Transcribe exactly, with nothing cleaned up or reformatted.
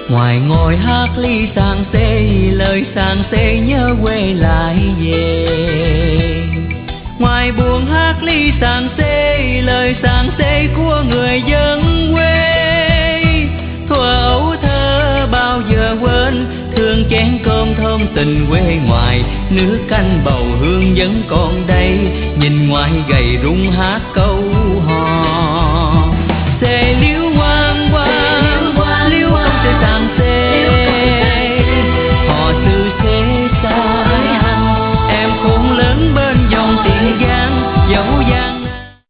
Ngoài ngồi hát ly sang xê, lời sang xê nhớ quê lại về. Ngoài buồn hát ly sang xê, lời sang xê của người dân quê. Thuở ấu thơ bao giờ quên, thương chén cơm thơm tình quê ngoài. Nước canh bầu hương vẫn còn đây, nhìn ngoài gầy rung hát câu hò.